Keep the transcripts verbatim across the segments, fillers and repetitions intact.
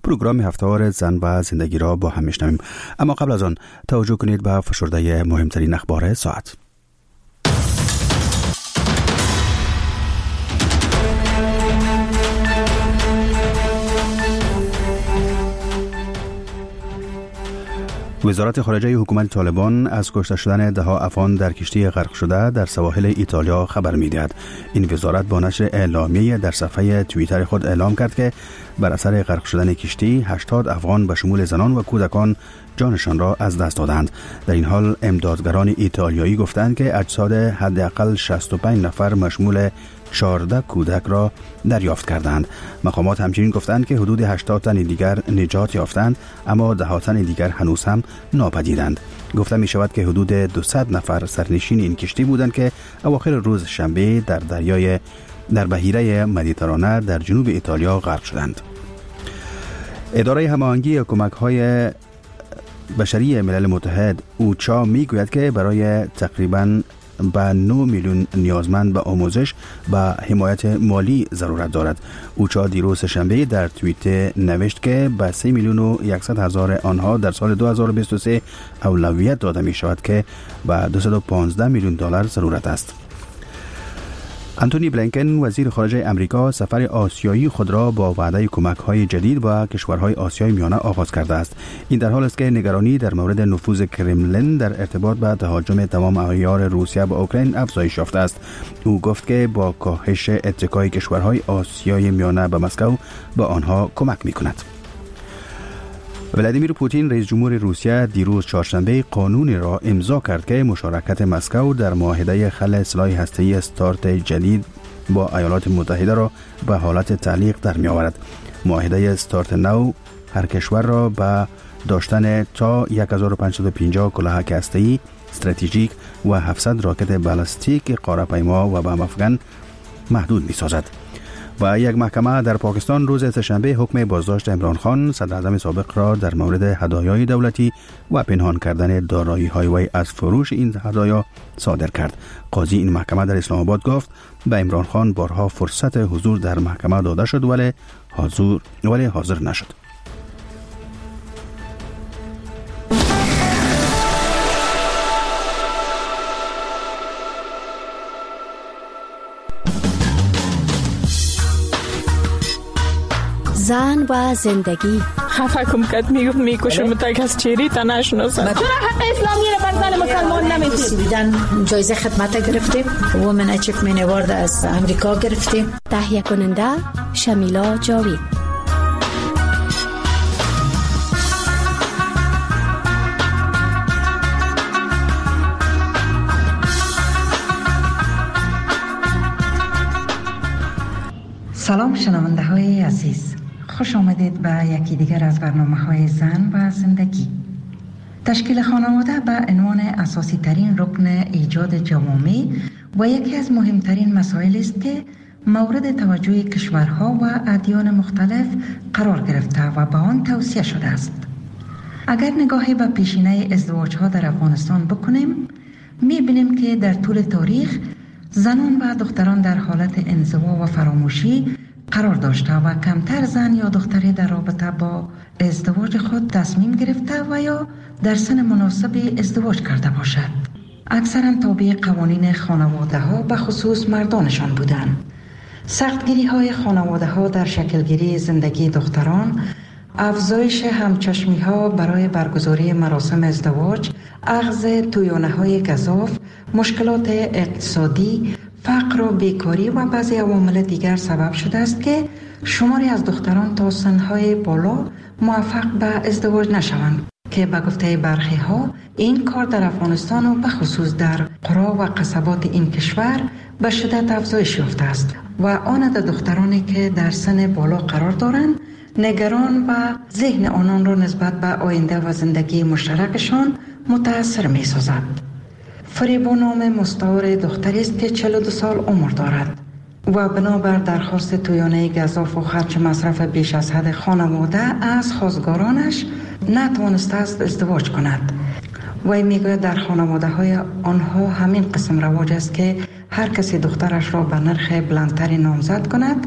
پروگرام هفته‌وار زن و زندگی را با هم میشنویم. اما قبل از آن توجه کنید به فشرده مهمترین اخبار ساعت. وزارت خارجه حکومت طالبان از کشته شدن ده ها افغان در کشتی غرق شده در سواحل ایتالیا خبر می‌دهد. این وزارت با نشر اعلامیه در صفحه توییتر خود اعلام کرد که بر اثر غرق شدن کشتی هشتاد افغان به شمول زنان و کودکان جانشان را از دست دادند. در این حال امدادگران ایتالیایی گفتند که اجساد حداقل شصت و پنج نفر مشمول چهارده کودک را دریافت کردند. مقامات همچنین گفتند که حدود هشتاد تن دیگر نجات یافتند، اما ده ها تن دیگر هنوز هم ناپدیدند. گفته می شود که حدود دویست نفر سرنشین این کشتی بودند که اواخر روز شنبه در دریای در بحیره مدیترانه در جنوب ایتالیا غرق شدند. اداره هماهنگی کمک‌های بشری ملل متحد اوچا می گوید که برای تقریباً به نه میلیون نیازمند به آموزش و حمایت مالی ضرورت دارد. اوچا دیروز شنبه در توییتر نوشت که به سه میلیون و صد هزار آنها در سال دو هزار و بیست و سه اولویت داده می شود که به دویست و پانزده میلیون دلار ضرورت است. انتونی بلینکن وزیر خارجه امریکا سفر آسیایی خود را با وعده کمک‌های جدید با کشورهای آسیای میانه آغاز کرده است. این در حالی است که نگرانی در مورد نفوذ کرملین در ارتباط به تهاجم تمام عیار روسیه به اوکراین افزایش یافته است. او گفت که با کاهش اتکای کشورهای آسیای میانه به مسکو به آنها کمک می‌کند. ولادیمیر پوتین رئیس جمهور روسیه دیروز چهارشنبه قانونی را امضا کرد که مشارکت مسکو در معاهده خلع سلاح هسته‌ای استارت جدید با ایالات متحده را به حالت تعلیق در می آورد. معاهده استارت نو هر کشور را به داشتن تا هزار و پانصد و پنجاه کلاهک هسته‌ای استراتژیک و هفتصد راکت بالستیک قاره‌پیما و بمب افکن محدود می سازد. و یک محکمه در پاکستان روز سه‌شنبه حکم بازداشت عمران خان صدر اعظم سابق را در مورد هدایای دولتی و پنهان کردن دارایی‌های وی از فروش این هدایا صادر کرد. قاضی این محکمه در اسلام آباد گفت به عمران خان بارها فرصت حضور در محکمه داده شد ولی حضور ولی حاضر نشد. زن و زندگی. خفه کم کد میگفت میکشم تا از چیری تا نشناسم. چرا حق اسلامی رو بر زن مسلمان نمیدید؟ سویدن جایزه خدمت گرفتیم، وومن اچیومنت اوارد از امریکا گرفتیم. تهیه کننده شمیلا جاوید. سلام شنونده های عزیز، خوش آمدید به یکی دیگر از برنامه های زن و زندگی. تشکیل خانواده به عنوان اساسی ترین رکن ایجاد جوامع و یکی از مهمترین مسائل است که مورد توجه کشورها و ادیان مختلف قرار گرفته و به آن توصیه شده است. اگر نگاهی به پیشینه ازدواج ها در افغانستان بکنیم، می‌بینیم که در طول تاریخ زنان و دختران در حالت انزوا و فراموشی قرار داشته و کمتر زن یا دختری در رابطه با ازدواج خود تصمیم گرفته و یا در سن مناسب ازدواج کرده باشد. اکثرا تابع قوانین خانواده ها به خصوص مردانشان بودند. سختگیری های خانواده ها در شکلگیری زندگی دختران، افزایش همچشمی ها برای برگزاری مراسم ازدواج، اخذ تویانه های گزاف، مشکلات اقتصادی، فقر و بیکاری و بعضی عوامل دیگر سبب شده است که شماری از دختران تا سنهای بالا موفق به ازدواج نشوند که به گفته برخی ها این کار در افغانستان و به خصوص در قرا و قصبات این کشور به شدت افزایش یافته است و آن در دخترانی که در سن بالا قرار دارند نگران و ذهن آنان را نسبت به آینده و زندگی مشترکشان متاثر می سازد. فریبا نام مستعار دختری است که چهل و دو سال عمر دارد و بنابر درخواست تویانه گزاف و خرج مصرف بیش از حد خانواده از خواستگارانش نتوانسته است ازدواج کند. وی میگوید در خانواده های آنها همین قسم رواج است که هر کسی دخترش را به نرخ بلندتری نامزد کند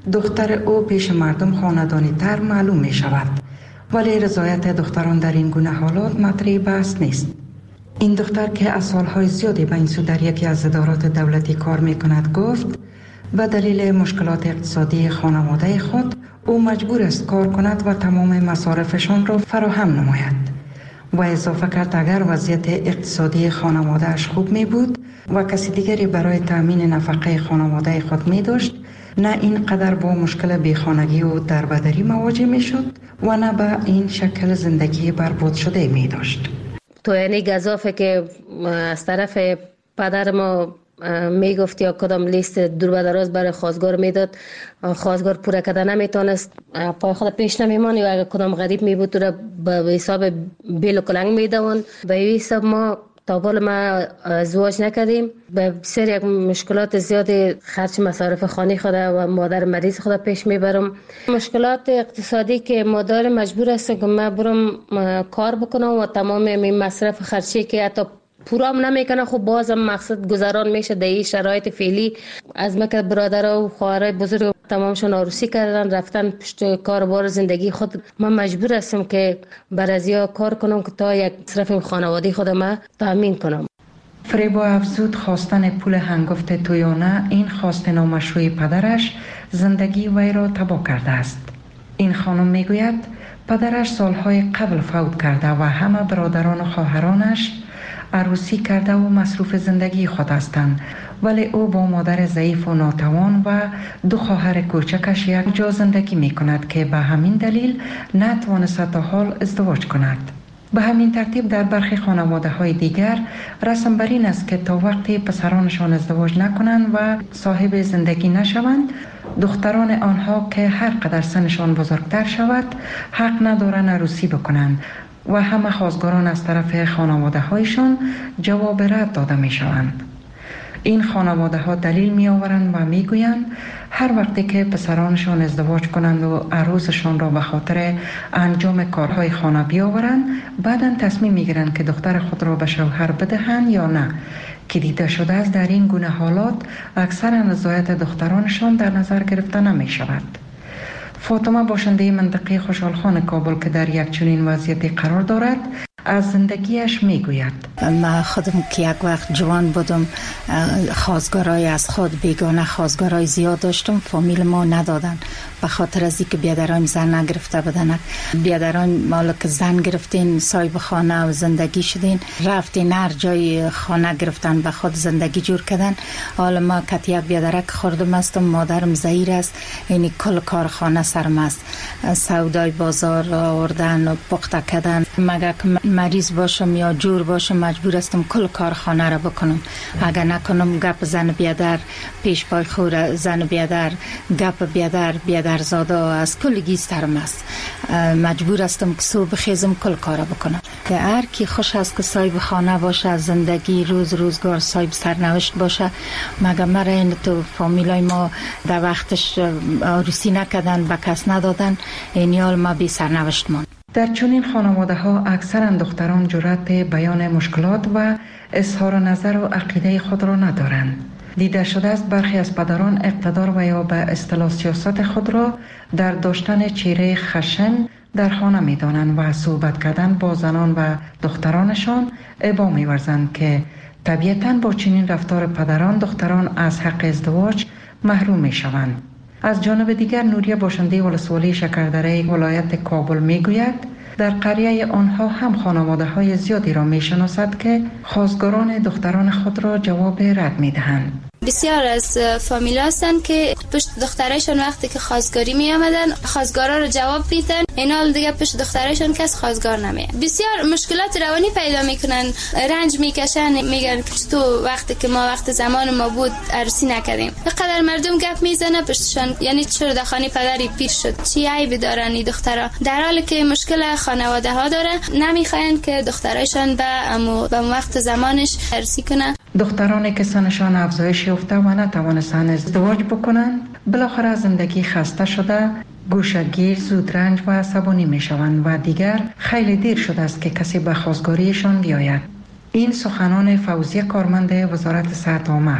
دختر او پیش مردم خاندانی تر معلوم می شود، ولی رضایت دختران در این گونه حالات مطرح بحث نیست. این دختر که از سالهای زیادی به این سو در یکی از ادارات دولتی کار می کند گفت به دلیل مشکلات اقتصادی خانواده خود او مجبور است کار کند و تمام مصارفشان را فراهم نماید. و اضافه کرد اگر وضعیت اقتصادی خانوادهش خوب می بود و کسی دیگری برای تأمین نفقه خانواده خود می داشت، نه اینقدر با مشکل بیخانگی و دربدری مواجه می شد و نه به این شکل زندگی برباد شده می داشت. تو یعنی گزافه که از طرف پدر ما می گفت یا کدام لیست دور به دراز برای خواستگار میداد، خواستگار پوره کردن نمیتونست، پای خود پیش نمیمانی و اگر کدام غریب می بود تو را به حساب بیل و کلنگ میدون. به این حساب ما تا بالا ما ازدواج نکردیم، به بسیار یک مشکلات زیادی خرج مصارف خانه خود و مادر مریض خود پیش میبرم. مشکلات اقتصادی که مادر مجبور است که من برم کار بکنم و تمام این مصرف خرچی که حتی پورام نمیکنه، خب بازم مقصد گذران میشه در این شرایط فعلی. از مکه برادرها و خواهرای بزرگ تمامشون عروسی کردن رفتن پشت کاربار زندگی خود. من مجبور هستم که بر ازیا کار کنم که تا یک مصرف خانوادگی خودم تامین کنم. فریب و افزود خواستن پول هنگفت تویانه این خواست نامشروع پدرش زندگی وی را تباه کرده است. این خانم میگوید پدرش سالهای قبل فوت کرده و همه برادران و خواهرانش عروسی کرده و مصروف زندگی خود هستند، ولی او با مادر ضعیف و ناتوان و دو خواهر کوچکش یک جا زندگی می کند که به همین دلیل نتوانست تا حال ازدواج کند. به همین ترتیب در برخی خانواده های دیگر رسم بر این است که تا وقتی پسرانشان ازدواج نکنند و صاحب زندگی نشوند، دختران آنها که هر قدر سنشان بزرگتر شود حق ندارند عروسی بکنند و همه خواستگاران از طرف خانواده هایشان جواب رد داده می شوند. این خانواده ها دلیل می آورند و می گویند هر وقتی که پسرانشان ازدواج کنند و عروسشان را به خاطر انجام کارهای خانه بیاورند، بعداً تصمیم می گیرند که دختر خود را به شوهر بدهند یا نه، که دیده شده است در این گونه حالات اکثر رضایت دخترانشان در نظر گرفته نمی شود. فاطمه باشنده منطقه خوشحالخان کابل که در یک چنین وضعیتی قرار دارد از زندگیش میگوید. من خودم که یک وقت جوان بودم خواستگارای از خود بیگانه خواستگارای زیاد داشتم، فامیل ما ندادن به خاطر از اینکه بیادران زن نگرفته بودن. بیادران مالا که زن گرفتین صاحب خانه و زندگی شدین، رفتین هر جای خانه گرفتن به خود زندگی جور کردن. حالا ما کت یک بیادرک خوردم هستم، مادرم زهیر است، یعنی کل کارخانه سرم است، سودای بازار آوردن و پخته کردن. مگه مریض باشم یا جور باشم مجبور استم کل کارخانه را بکنم. اگر نکنم گپ زن بیادر پیش پای خور، زن بیادر گپ بیادر بیادر زاده از کل گیسترم است. مجبور استم که صبح خیزم کل کارا بکنم. که هر کی خوش است که صاحب خانه باشه، زندگی روز روزگار صاحب سرنوشت باشه. مگه مرا این تو فامیلای ما در وقتش عروسی نکردن، به کس ندادن، این حال ما بی سرنوشت ماند. در چنین خانواده ها اکثرا دختران جرأت بیان مشکلات و اظهار نظر و عقیده خود را ندارند. دیده شده است برخی از پدران اقتدار و یا به اصطلاح سیاست خود را در داشتن چهره خشن در خانه می دانند و صحبت کردن با زنان و دخترانشان ابا می ورزند که طبیعتاً با چنین رفتار پدران دختران از حق ازدواج محروم می شوند. از جانب دیگر نوریه باشنده ولسوالی شکردره ولایت کابل می گوید در قریه آنها هم خانواده های زیادی را می شناسد که خواستگاران دختران خود را جواب رد می دهند. بسیار از فامیل هستن که پشت دخترایشان وقتی که خواستگاری می آمدن خواستگارا رو جواب میدن، این حال دیگه پشت دخترایشان کس خواستگار نمیاد. بسیار مشکلات روانی پیدا میکنن، رنج میکشن، میگن که تو وقتی که ما وقت زمان ما بود عروسی نکردیم. بقدر مردم گپ میزنه پشتشان، یعنی چرا دخانی پدری پیر شد، چی عیبی دارن این دخترا، در حالی که مشکل خانواده ها داره، نمیخواین که دخترایشان به امو به وقت زمانش عروسی کنن. دخترانی که سنشان افزایش یافته و نتوانستند ازدواج بکنند بالاخره زندگی خسته شده، گوشه‌گیر، زودرنج و عصبانی می شوند و دیگر خیلی دیر شده است که کسی به خواستگاریشان بیاید. این سخنان فوزیه کارمند وزارت صحت عامه است.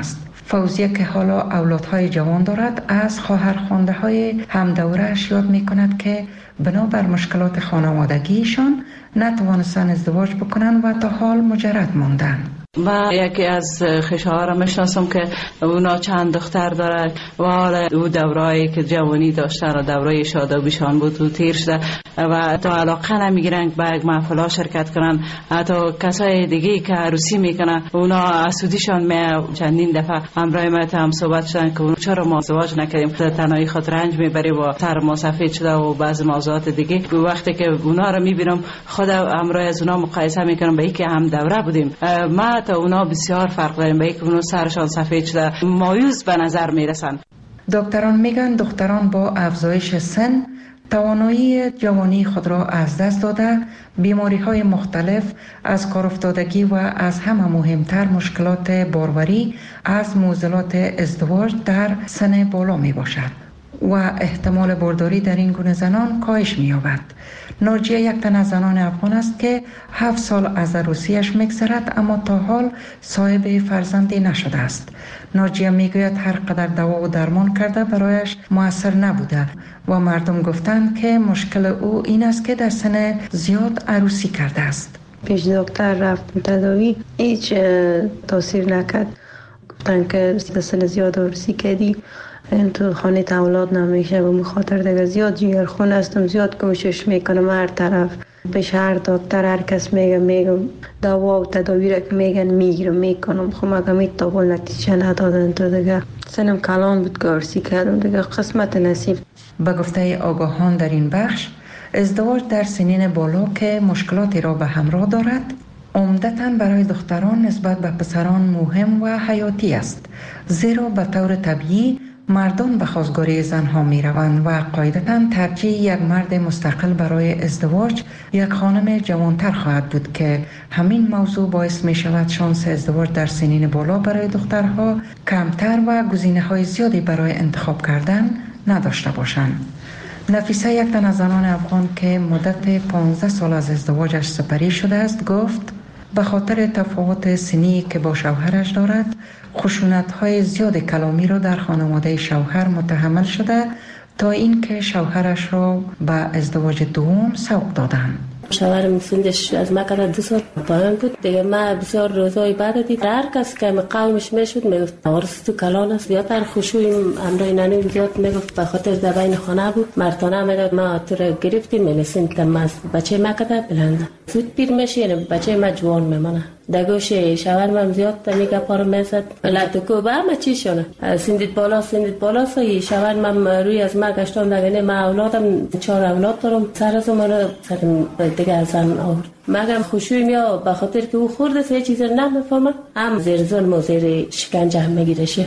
فوزیه که حالا اولادهای جوان دارد از خواهرخوانده های همدوره‌اش یاد می کند که بنابر مشکلات خانوادگیشان نتوانستن ازدواج بکنن و تا حال مجرد موندن. و یکی از خشها را میشناسم که اونا چند دختر داره و حالا او دورایی که جوانی داشتن و دورای شادابیشان بود و تیر شده و تا علاقه نمیگیرن به یک محفلا شرکت کنن. حتی کسای دیگه که عروسی میکنن اونا اسودیشان می چندین دفعه همراه ما هم صحبت شدن که چرا ما ازدواج نکردیم، تنهایی خود رنج میبری و سر ما سفید شده و بعض موضوعات دیگه. وقتی که اونا رو میبینم خود همراه از اونا مقایسه میکنم به اینکه هم دوره بودیم، ما تا اونا بسیار فرق داریم، به اینکه اونا سرشان سفید شده مایوس به نظر میرسن. دکتران میگن دختران با افزایش سن توانایی جوانی خود را از دست داده، بیماری های مختلف از کار افتادگی و از همه مهمتر مشکلات باروری از معضلات ازدواج در سن بالا می باشد و احتمال بارداری در این گونه زنان کاهش می یابد. ناجیه یک تن از زنان افغان است که هفت سال از عروسیش میگذرد اما تا حال صاحب فرزندی نشده است. ناجیه میگوید هر قدر دوا و درمان کرده برایش مؤثر نبوده و مردم گفتند که مشکل او این است که در سن زیاد عروسی کرده است. پیش دکتر رفتم تداوی، هیچ تاثیر نکرد. گفتن که در سن زیاد عروسی کردی این تو خانه اولاد نمیشه و مخاطر دیگه زیاد جیگرخون هستم، زیاد کوشش میکنم هر طرف پیش هر دکتر هر کس میگه میگم دوا و تداوی را که میگن میگیرم میکنم، خب مگه میتابل نتیجه ندادن تو دیگه سنم کلان بود که عروسی کردم دیگه قسمت نصیب. به گفته آگاهان در این بخش ازدواج در سنین بالا که مشکلاتی را به همراه دارد عمدتاً برای دختران نسبت به پسران مهم و حیاتی است، زیرا به طور طبیعی مردان به خواستگاری زنها می روند و قاعدتاً ترجیح یک مرد مستقل برای ازدواج یک خانم جوانتر خواهد بود که همین موضوع باعث می شود شانس ازدواج در سنین بالا برای دخترها کمتر و گزینه های زیادی برای انتخاب کردن نداشته باشند. نفیسه یک تن از زنان افغان که مدت پانزده سال از ازدواجش سپری شده است گفت به خاطر تفاوت سنی که با شوهرش دارد خشونت‌های زیاد کلامی را در خانواده شوهر متحمل شده تا اینکه شوهرش را به ازدواج دوم سوق دادند. شوهرم سندش از ما کنه دو سال پایان بود دیگه. ما بسیار روزهای بعد دید هر کس که قومش میشد میگفت وارث تو کلان است، زیادتر خشوع امرای ننه زیاد میگفت به خاطر در بین خانه بود. مرتانه میگفت ما تو را گرفتیم میلسیم تماس بچه ما کده بلنده زود پیر میشه، یعنی بچه ما جوان میمانه. دگوش شوهرم زیاد میگه پارو میزد لاتو با ما چی شونه سندید بالا سندید بالا سوی شوهرم روی از ما گشتان دگنه ما اولادم چهار اولاد دارم سر از ما سر دیگه زن آورد. مگم خوشوی میا به خاطر که او خورده سه چیز نمیفهمه هم زیر ظلم و زیر شکنجه هم میگیرشه.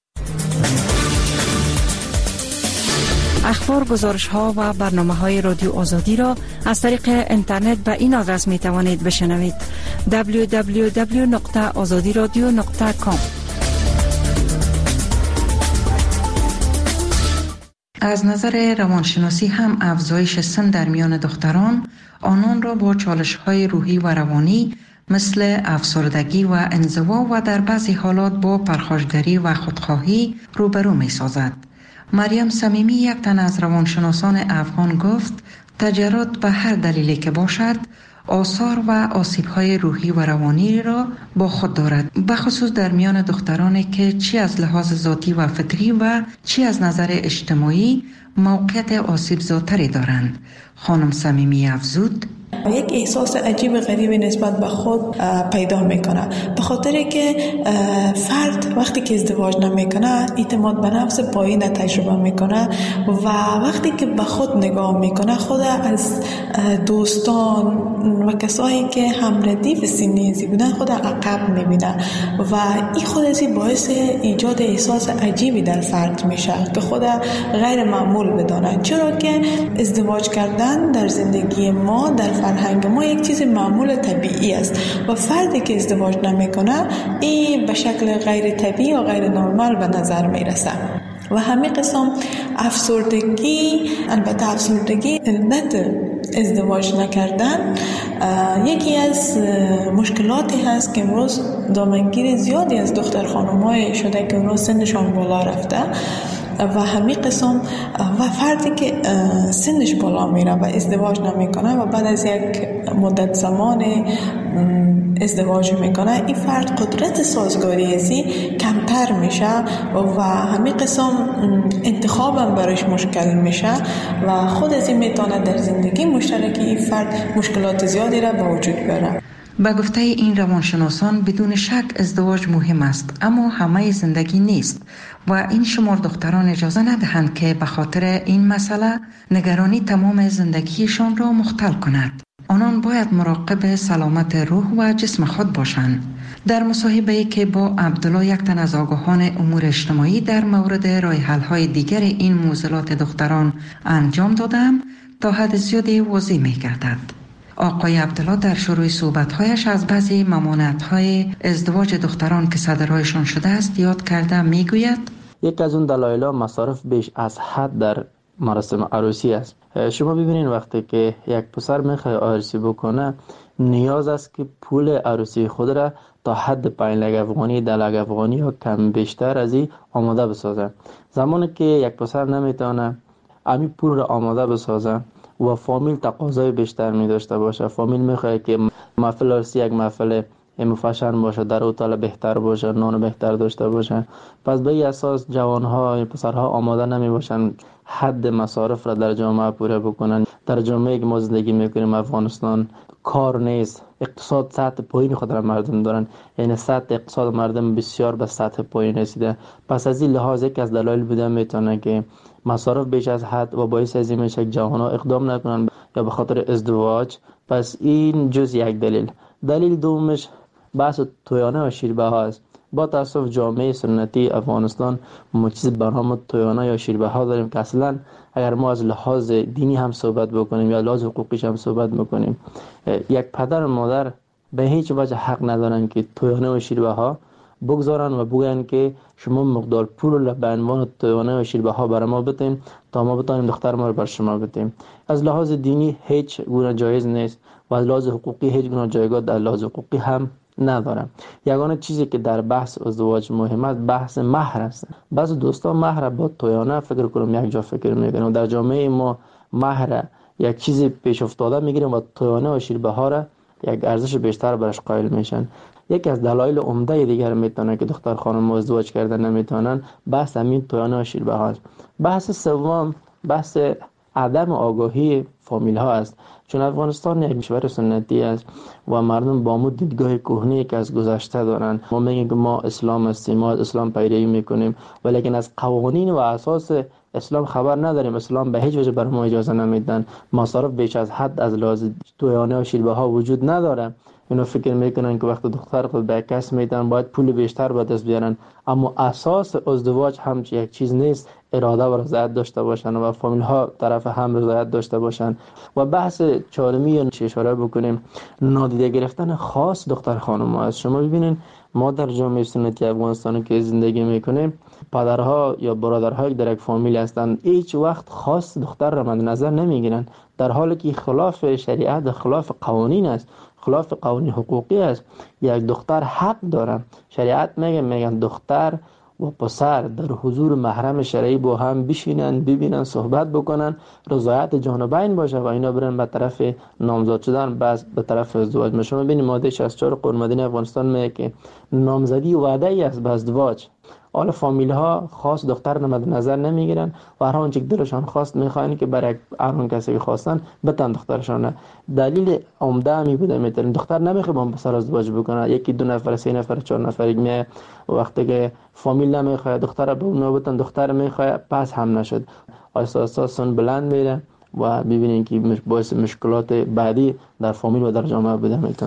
اخبار، گزارش ها و برنامه های رادیو آزادی را از طریق اینترنت به این آدرس می توانید بشنوید: دبلیو دبلیو دبلیو دات آزادی رادیو دات کام. از نظر روانشناسی هم افزایش سن در میان دختران آنان را با چالش‌های روحی و روانی مثل افسردگی و انزوا و در بعضی حالات با پرخاشگری و خودخواهی روبرو می‌سازد. مریم صمیمی یک تن از روانشناسان افغان گفت تجربات به هر دلیلی که باشد آثار و آسیب‌های روحی و روانی را با خود دارد، بخصوص در میان دخترانی که چی از لحاظ ذاتی و فطری و چی از نظر اجتماعی موقعیت آسیب زاتری دارند. خانم صمیمی افزود یک احساس عجیب غریبی نسبت به خود پیدا میکنه، به خاطر که فرد وقتی که ازدواج نمیکنه اعتماد به نفس پایین تجربه میکنه و وقتی که به خود نگاه میکنه خود از دوستان و کسایی که هم ردیف سنی بودن خود عقب میبینه و این خود ازی باعث ایجاد احساس عجیبی در فرد میشه که خود غیر معمول بدانه، چرا که ازدواج کردن در زندگی ما در فرهنگ ما یک چیز معمول طبیعی است و فردی که ازدواج نمیکنه این به شکل غیر طبیعی و غیر نرمال به نظر میرسه. و همین قسم افسردگی، البته افسردگی علت ازدواج نکردن یکی از مشکلاتی هست که امروز دامنگیر زیادی از دختر خانم‌های شده که امروز سنشان بالا رفته و همین قسم و فردی که سنش بالا میره و ازدواج نمیکنه و بعد از یک مدت زمان ازدواج میکنه، این فرد قدرت سازگاری ازی کمتر میشه و همین قسم انتخابم برایش مشکل میشه و خود از این میتونه در زندگی مشترکی این فرد مشکلات زیادی را به وجود بیاره. به گفته این روانشناسان بدون شک ازدواج مهم است، اما همه زندگی نیست و این شمار دختران اجازه ندهند که به خاطر این مسئله نگرانی تمام زندگیشان را مختل کند. آنان باید مراقب سلامت روح و جسم خود باشند. در مصاحبه‌ای که با عبدالله، یک تن از آگاهان امور اجتماعی، در مورد راه حل‌های دیگر این معضلات دختران انجام دادم، تا حد زیادی واضح می‌گردد. آقای عبدالله در شروع صحبت‌هایش از بعضی ممانعت‌های ازدواج دختران که صدرهایشان شده است یاد کرده می‌گوید: یک از اون دلایل مصارف بیش از حد در مراسم عروسی است. شما ببینید وقتی که یک پسر میخواد عروسی بکنه، نیاز است که پول عروسی خود را تا حد پنج لک افغانی، ده لک افغانی یا کم بیشتر از این آماده بسازه. زمانی که یک پسر نمیتونه امی پول را آماده بسازه و فامیل تقاضای بیشتر می داشته باشه، فامیل میخواد که محفل عروسی یک محفل مفشن باشه، در اتاق بهتر باشه، نان بهتر داشته باشه، پس به این اساس جوانها، پسرها آماده نمی باشن حد مصارف را در جامعه پوره بکنن. در جامعه که ما زندگی میکنیم افغانستان کار نیست، اقتصاد سطح پایین خود را مردم دارن، یعنی سطح اقتصاد مردم بسیار به سطح پایین رسیده. پس از این لحاظ یک از دلایل بوده میتونه که مصارف بیش از حد و باعث از این میشه که جوانها اقدام نکنن یا به خاطر ازدواج. پس این جز یک دلیل. دلیل دومش بحث تویانه و شیربه ها است. با تاسف جامعه سنتی افغانستان ما چیز به نام تویانه یا شیربه ها داریم که اصلا اگر ما از لحاظ دینی هم صحبت بکنیم یا لحاظ حقوقیش هم صحبت بکنیم، یک پدر و مادر به هیچ وجه حق ندارن که تویانه و شیربه ها بگذارن و بگن که شما مقدار پول را به عنوان تویانه و شیربه ها برای ما بتین تا ما بتونیم دختر ما رو بر شما بتیم. از لحاظ دینی هیچ گونه جایز نیست و از لحاظ حقوقی هیچ گونه جایگاه در لحاظ حقوقی هم ندارم. یگانه چیزی که در بحث ازدواج مهم است بحث مهر است. بعضی دوستان مهر با تویانه فکر کنم یک جا فکر میکنن. در جامعه ما مهر یک چیزی پیش افتاده میگیرن و تویانه و شیربه ها را یک ارزش بیشتر برش قائل میشن. یکی از دلایل عمده دیگر میتونه که دختر خانم ازدواج کردن نمیتونن بحث همین تویانه و شیربه ها است. بحث سوم بحث عدم آگاهی فامیل ها است. چون افغانستان یک کشور سنتی است و مردم با مو دیدگاه کهنه‌ای که از گذشته دارن. ما میگیم که ما اسلام هستیم، ما از اسلام پیروی میکنیم، ولیکن از قوانین و اساس اسلام خبر نداریم. اسلام به هیچ وجه بر ما اجازه نمیدن. مصارف بیش از حد از لحاظ تویانه و شیربه ها وجود نداره. اینا فکر میکنن که وقت دختر خود به کس میدن باید پول بیشتر به دست بیارن، اما اساس ازدواج هم یک چیز نیست. اراده و رضایت داشته باشن و فامیل ها طرف هم رضایت داشته باشن. و بحث چهارمی چه اشاره بکنیم نادیده گرفتن خاص دختر خانم ها است. شما ببینین ما در جامعه سنتی افغانستان که زندگی میکنیم، پدرها یا برادرها که در یک فامیل هستند هیچ وقت خاص دختر را مد نظر نمیگیرن، در حالی که خلاف شریعت، خلاف قوانین است، خلاف قوانین حقوقی است. یک دختر حق داره. شریعت میگه میگن دختر و پسر در حضور محرم شرعی با هم بشینن، ببینن، صحبت بکنن، رضایت جانبین باشه و اینا برن به طرف نامزد شدن، بعد به طرف ازدواج. ما شما ببینید ماده شصت و چهار قانون مدنی افغانستان میگه که نامزدی وعده ای است به ازدواج. حالا فامیل ها خاص دختر نمد نظر نمیگیرن و هر آنچه دلشان خواست میخواین که برای هر کسی که خواستن بتن دخترشان. دلیل عمده می بوده میتونن دختر نمیخواد با پسر ازدواج بکنه. یکی دو نفر، سه نفر، چهار نفر میه وقتی که فامیل نمیخواد دختر به اون بتن، دختر میخواد پس هم نشد، اساسا سن بلند میره و ببینین که باعث مشکلات بعدی در فامیل و در جامعه بوده میتونه.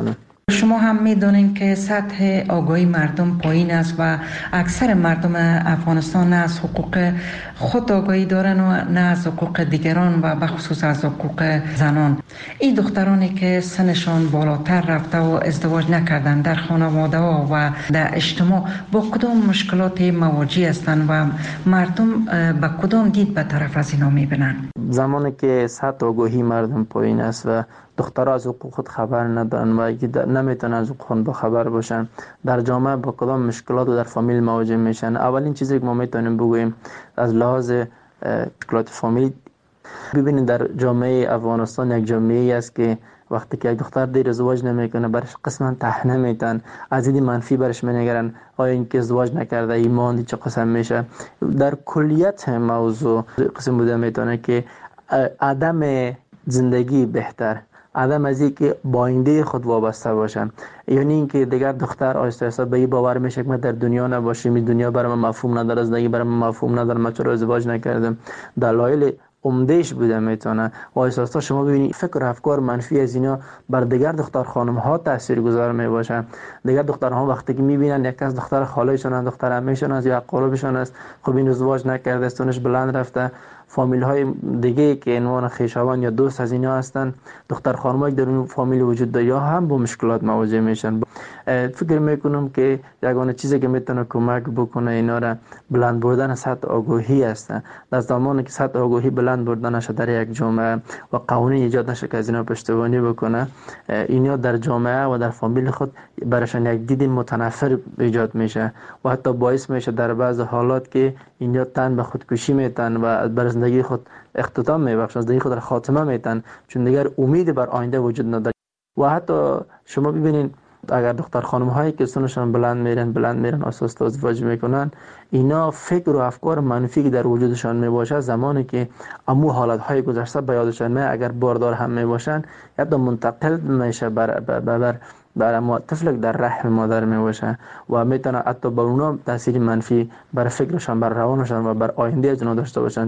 شما هم میدونین که سطح آگاهی مردم پایین است و اکثر مردم افغانستان نه از حقوق خود آگاهی دارن و نه از حقوق دیگران و بخصوص از حقوق زنان. این دخترانی که سنشان بالاتر رفته و ازدواج نکردن در خانواده ها و در اجتماع با کدام مشکلات مواجه هستند و مردم با کدام دید به طرف از اینا میبینن؟ زمانی که سطح آگاهی مردم پایین است و دخترها از حقوق خود خبر ندارن و نمیتونن از حقوق خود خبر باشن، در جامعه با کدام مشکلات و در فامیل مواجه میشن. اولین چیزی که ما میتونیم بگوییم از لحاظ مشکلات فامیل، ببینید در جامعه افغانستان یک جامعه است که وقتی که یک دختر دیر ازدواج نمیکنه برش قسما طعنه میتن، از دید منفی برش مینگرن، آیا این که ازدواج نکرده ایمان چه قسم میشه. در کلیت موضوع قسم بوده میتونه که عدم زندگی بهتر، عدم از این که با آینده خود وابسته باشن، یعنی اینکه دیگر دختر آهسته آهسته به این باور میشه که من در دنیا نباشم، این دنیا برام مفهوم نداره، زندگی برام مفهوم نداره، من چرا ازدواج نکردم. دلایل عمدهش بوده میتونه و آهسته شما ببینید فکر و افکار منفی از اینا بر دیگر دختر خانم ها تاثیرگذار میباشن. دیگر دخترها وقتی که میبینن یک از دختر خالهشون، دختر عمهشون است یا قربشون است، خب این ازدواج نکرده، سنش بلند رفته، فامیل های دیگه که عنوان خویشاوند یا دوست از اینا هستن، دختر خانمایی در اون فامیل وجود داره یا هم با مشکلات مواجه میشن. فکر میکنم که یگانه چیزی که میتونه کمک بکنه اینا را بلند بردن سطح آگاهی است. در زمانی که سطح آگاهی بلند بردن نشه در یک جامعه و قوانین ایجاد نشه که از اینا پشتیبانی بکنه، اینا در جامعه و در فامیل خود براشون یک دید متنفر ایجاد میشه و حتی باعث میشه در بعض حالات که اینا تن به خودکشی میتن و بر زندگی خود اختتام میبخشن، زندگی خود را خاتمه میتن، چون دیگر امید بر آینده وجود نداره. و حتی شما ببینید اگر دختر خانم هایی که سنشان بلند میرن بلند میرن اساس ازدواج میکنن، اینا فکر و افکار منفی که در وجودشان میباشه زمانی که امو حالت های گذشته به یادشان میاد، اگر باردار هم میباشن یا منتقل میشه بر بر, بر بر اما طفل در رحم مادر میباشه و میتونه حتی بر اونا تاثیر منفی بر فکرشان، بر روانشان و بر آینده از اونا داشته باشن.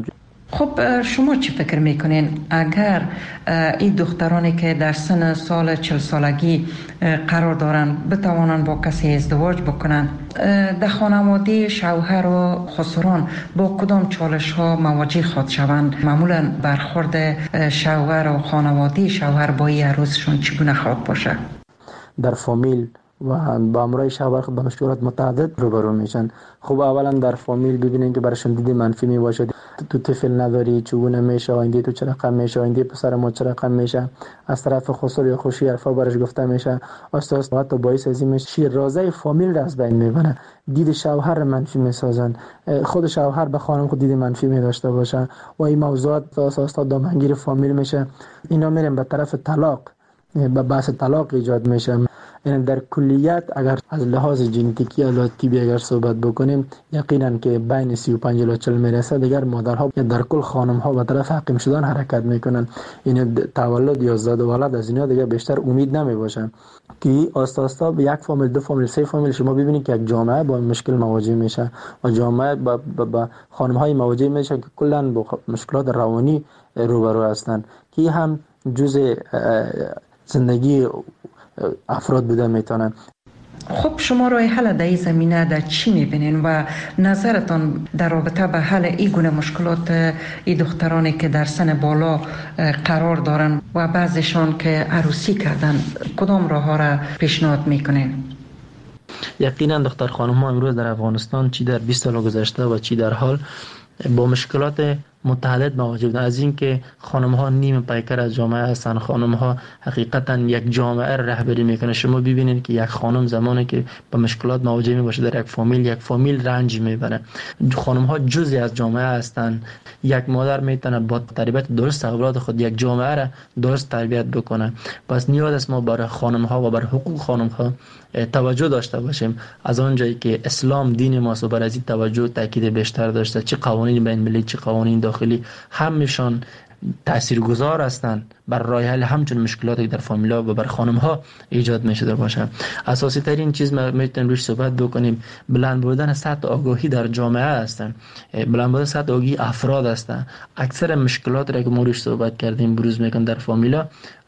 خب شما چی فکر میکنین اگر این دخترانی که در سن سال چل سالگی قرار دارن بتوانن با کسی ازدواج بکنن، در خانواده شوهر و خسران با کدام چالش ها مواجه خواهد شوند؟ معمولا برخورد شوهر و خانواده شوهر با این عروسشون چگونه خواهد باشه؟ در فامیل و با امرای شوهر خود به مشکلات متعدد روبرو میشن. خب اولا در فامیل ببینین که براشون دید منفی میباشه، تو طفل نداری چگونه میشه، آینده تو چه رقم میشه، آینده پسر ما چه رقم میشه، از طرف خسر یا خوشی حرفا برش گفته میشه، اساس حتی باعث از این میشه شیرازه فامیل را از بین میبره، دید شوهر منفی میسازن، خود شوهر به خانم خود دید منفی میداشته باشه و این موضوعات اساس تا دامنگیر فامیل میشه. اینا میرن به طرف طلاق، به بحث طلاق ایجاد میشه. یعنی در کلیت اگر از لحاظ ژنتیکی یا طبی اگر صحبت بکنیم، یقینا که بین سی و پنج الی چهل میرسه دیگر مادرها یا در کل خانم ها به طرف حقیم شدن حرکت میکنن. این تولد یا زاد و ولد از اینا دیگر بیشتر امید نمیباشن که آستا آستا به یک فامیل، دو فامیل، سه فامیل شما ببینید که یک جامعه با مشکل مواجه میشه و جامعه با, با, با خانم های مواجه میشه که کلا با مشکلات روانی روبرو هستن که هم جزء زندگی افراد بوده میتونن. خب شما راه حل در این زمینه در چی میبینین و نظرتان در رابطه به حل این گونه مشکلات این دخترانی که در سن بالا قرار دارن و بعضیشان که عروسی کردن، کدام راه ها را پیشنهاد میکنین؟ یقینا دختر خانم ها امروز در افغانستان چی در بیست سال گذشته و چی در حال با مشکلات متعدد مواجه بودن. از این که خانم ها نیم پیکر از جامعه هستن، خانم ها حقیقتا یک جامعه رهبری میکنه. شما ببینید که یک خانم زمانی که با مشکلات مواجه میباشه در یک فامیل، یک فامیل رنج میبره. خانم ها جزئی از جامعه هستن. یک مادر میتونه با تربیت درست اولاد خود یک جامعه را درست تربیت بکنه. پس نیاز است ما برای خانم ها و بر حقوق خانم ها توجه داشته باشیم. از آنجایی که اسلام دین ماست و بر از این توجه تاکید بیشتر داشته، چه قوانین بین المللی چه قوانین داخلی همشان تاثیرگذار هستند بر راه حل همچون مشکلاتی در فامیلا و بر خانم ها ایجاد میشده باشه. اساسی ترین چیز ما میتونیم روش صحبت بکنیم بلند بردن سطح آگاهی در جامعه هستند، بلند بردن سطح آگاهی افراد هستند. اکثر مشکلات را که ما روش صحبت کردیم بروز میکنن در فامیلا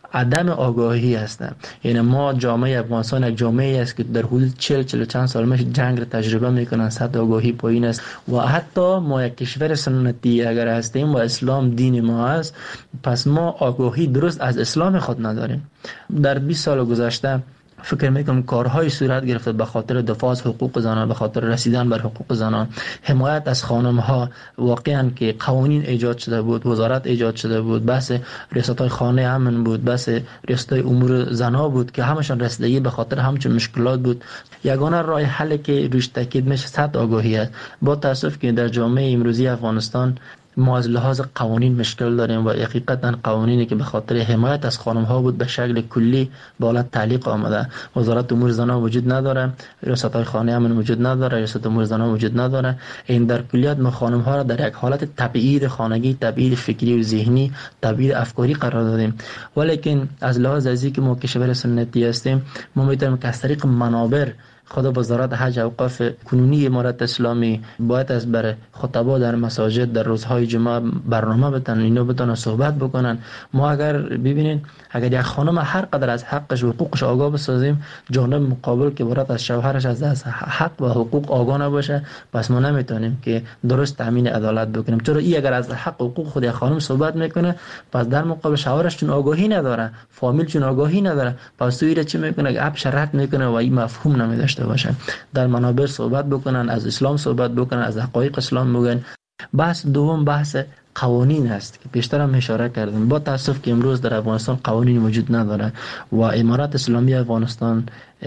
عدم آگاهی هستند. یعنی ما جامعه افغانستان یک جامعه است که در حدود چهل چهل چند سال میشه جنگ را تجربه میکنن، سطح آگاهی پایین است و حتی ما یک کشور سنتی اگر هستیم و اسلام دین ما است، پس ما آگاهی درست از اسلام خود نداریم. در بیست سال گذشته فکر میکنم کارهای صورت گرفته به خاطر دفاع از حقوق زنان، به خاطر رسیدن بر حقوق زنان، حمایت از خانم ها. واقعا که قوانین ایجاد شده بود، وزارت ایجاد شده بود، بحث ریاست های خانه امن بود، بحث ریاست های امور زنا بود که همشان رسیدگی به خاطر همچون مشکلات بود. یگانه راه حل که روش تاکید میشه سطح آگاهی است. با تاسف که در جامعه امروزی افغانستان ما از لحاظ قوانین مشکل داریم و حقیقتا قوانینی که به خاطر حمایت از خانم ها بود به شکل کلی بالا تعلیق آمده. وزارت امور زنان وجود نداره، ریاست های خانه امن وجود نداره، ریاست امور زنان وجود نداره. این در کلیات ما خانم ها را در یک حالت تبعید خانگی، تبعید فکری و ذهنی، تبعید افکاری قرار دادیم. ولیکن از لحاظ ازی که ما کشور سنتی هستیم، ما میتونیم که از طریق منابر خود وزارت حج اوقاف کنونی امارت اسلامی باید از بر خطبا در مساجد در روزهای جمعه برنامه بتن، اینا بتونن صحبت بکنن. ما اگر ببینین اگر یک خانم هر قدر از حقش و حقوقش آگاه بسازیم، جانب مقابل که برات از شوهرش از از حق و حقوق آگاه نباشه، پس ما نمیتونیم که درست تامین عدالت بکنیم. چرا این اگر از حق و حقوق خود یک خانم صحبت میکنه، پس در مقابل شوهرش چون آگاهی نداره، فامیل چون آگاهی نداره، پس توی چی میکنه؟ اپ شرط میکنه و این مفهوم نمیداشته باشه. در منابر صحبت بکنن، از اسلام صحبت بکنن، از حقایق اسلام بگن. بحث دوم بحث قوانین هست که پیشتر هم اشاره کردم. با تاسف که امروز در افغانستان قوانین وجود نداره و امارت اسلامی افغانستان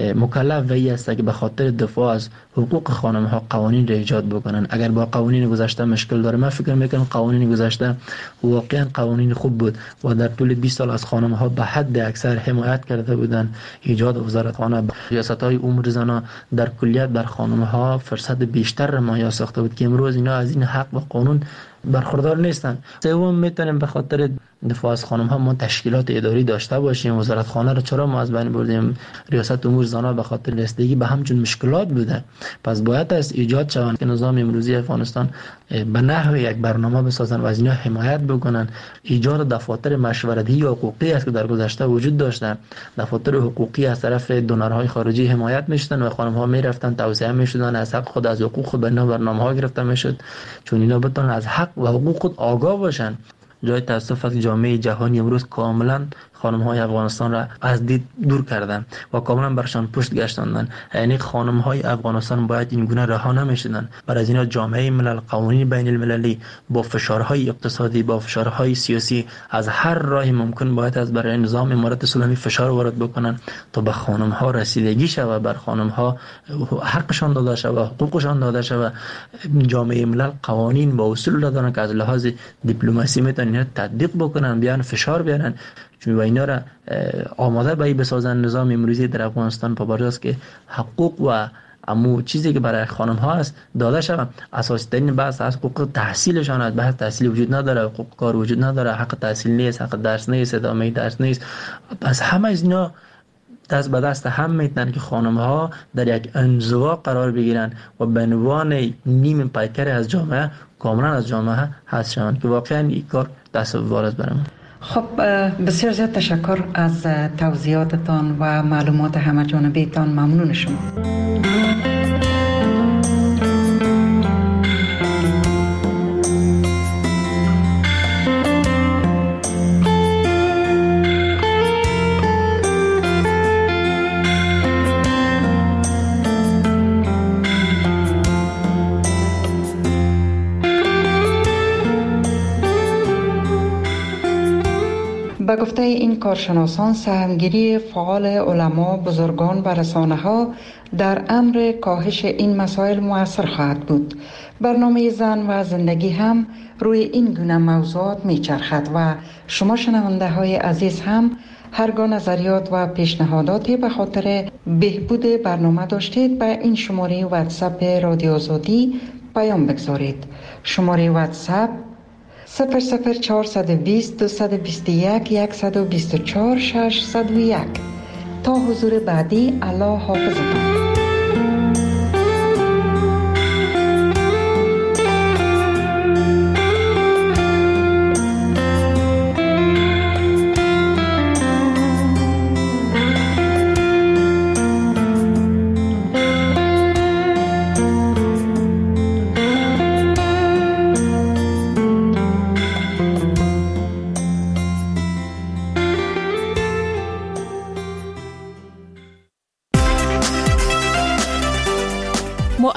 مکلف وی است که به خاطر دفاع از حقوق خانم ها قوانین را ایجاد بکنن. اگر با قوانین گذشته مشکل داره، من فکر میکنم قوانین گذشته واقعا قوانین خوب بود و در طول بیست سال از خانم ها به حد اکثر حمایت کرده بودن. ایجاد وزارت خانه، ریاست های امور زنان در کلیت بر خانم ها فرصت بیشتر را مهیا ساخته بود که امروز اینا از این حق و قانون برخوردار نیستن. سوم میتونیم به خاطر دفاع از خانم ها ما تشکیلات اداری داشته باشیم. وزارت خانه رو چرا ما از بین بردیم؟ ریاست امور زنان به خاطر رسیدگی به همچون مشکلات بوده. پس باید از ایجاد شوند که نظام امروزی افغانستان به نحو یک برنامه بسازن و از اینا حمایت بکنن. ایجاد دفاتر مشورتی حقوقی است که در گذشته وجود داشته. دفاتر حقوقی از طرف دونرهای خارجی حمایت میشدن و خانم ها میرفتن توسعه میشدن، از حق خود از حقوق خود به برنامه ها گرفته میشد، چون اینا بتونن از حق و حقوق خود آگاه باشن. جای تاسف است جامعه جهانی امروز کاملا خانم های افغانستان را از دید دور کردن و کاملا برشان پشت گشتاندن. یعنی خانم های افغانستان باید این گونه رها نمیشدن. برای اینا جامعه ملل، قوانین بین المللی با فشارهای اقتصادی، با فشارهای سیاسی از هر راه ممکن باید از برای نظام امارت اسلامی فشار وارد بکنن تا به خانم ها رسیدگی شود، بر خانم ها حقشان داده شود، حقوقشان داده شود. جامعه ملل قوانین با اصول دارن که از لحاظ دیپلماسی میتونن تطبیق بکنن، بیان فشار بیارن، چون و اینا را آماده به بسازن. نظام امروزی در افغانستان پابرجاست که حقوق و امو چیزی که برای خانم ها است داده شود. اساسی ترین بحث از حقوق تحصیلشان است. بحث تحصیل وجود نداره، حقوق کار وجود نداره، حق تحصیل نیست، حق درس نیست، ادامه درس نیست. پس همه از اینا دست به دست هم میتونن که خانم ها در یک انزوا قرار بگیرن و به عنوان نیم پیکر از جامعه کاملا از جامعه حذف شوند که واقعا این کار تصور است برام. خب بسیار زیاد تشکر از توضیحاتتان و معلومات همه جانبیتان. ممنون شما. به گفته این کارشناسان، سهمگیری فعال علما، بزرگان و رسانه ها در امر کاهش این مسائل مؤثر خواهد بود. برنامه زن و زندگی هم روی این گونه موضوعات می چرخد و شما شنونده های عزیز هم هرگاه نظریات و پیشنهاداتی به خاطر بهبود برنامه داشتید به این شماره واتساپ رادیو آزادی پیام بگذارید. شماره واتساپ صفر صفر چهارصد و بیست دویست و بیست و یک صد و بیست و چهار ششصد و یک. تا حضور بعدی، الله حافظتان.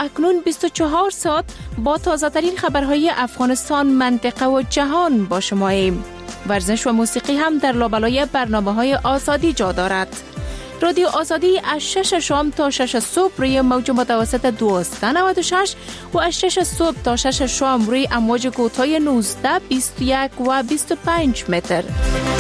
اکنون بیست و چهار ساعت با تازه ترین خبرهای افغانستان، منطقه و جهان با شماییم. ورزش و موسیقی هم در لابلای برنامه‌های آزادی جا دارد. رادیو آزادی از شش شام تا شش صبح روی موج متوسط دویست و نود و شش و از شش صبح تا شش شام روی امواج کوتاه نوزده، بیست و یک و بیست و پنج متر.